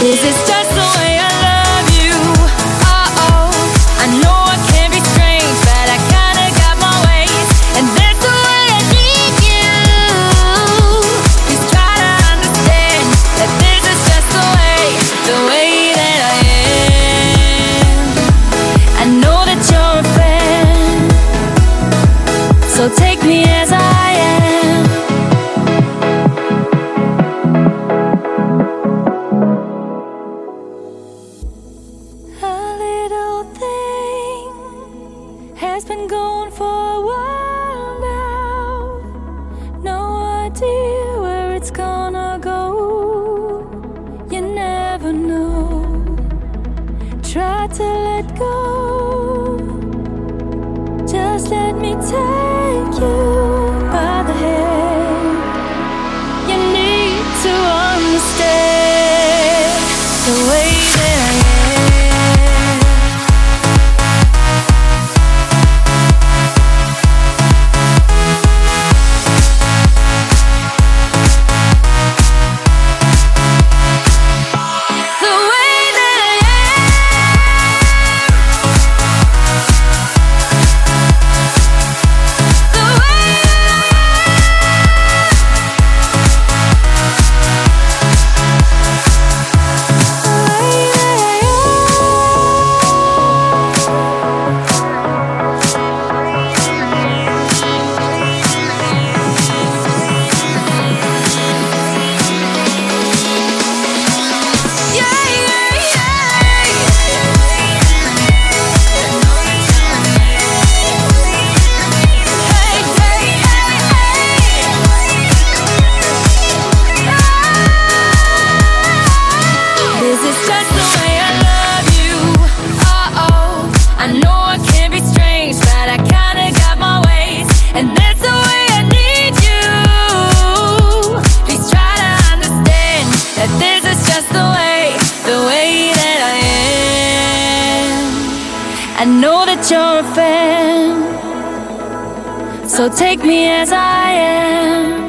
This is just the way I love you. Oh, I know I can be strange, but I kinda got my ways, and that's the way I need you. Please try to understand that this is just the way that I am. I know that you're a fan, so take me as I am. Has been gone for a while now. No idea where it's gonna go. You never know. Try to let go. Just let me take you by the hand. You need to understand the way that I am. I know that you're a fan, so take me as I am.